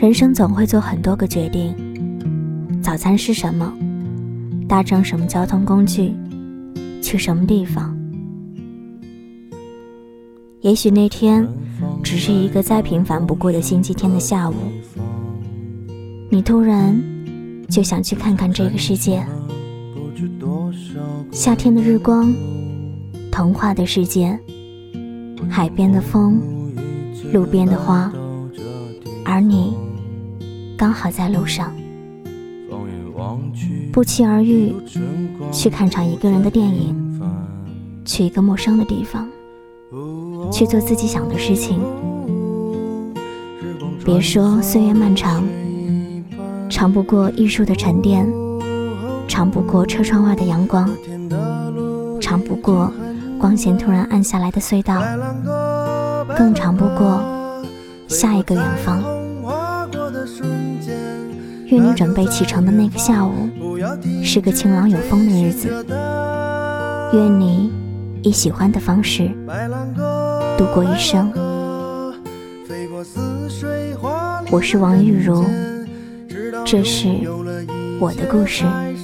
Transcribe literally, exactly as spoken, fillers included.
人生总会做很多个决定，早餐是什么，搭乘什么交通工具，去什么地方。也许那天只是一个再平凡不过的星期天的下午，你突然就想去看看这个世界。夏天的日光，童话的世界，海边的风，路边的花，而你刚好在路上，不期而遇，去看场一个人的电影，去一个陌生的地方，去做自己想的事情。别说岁月漫长，长不过艺术的沉淀，长不过车窗外的阳光，长不过光线突然暗下来的隧道，更长不过下一个远方。愿你准备启程的那个下午是个晴朗有风的日子，愿你以喜欢的方式度过一生。我是王玉茹，这是我的故事。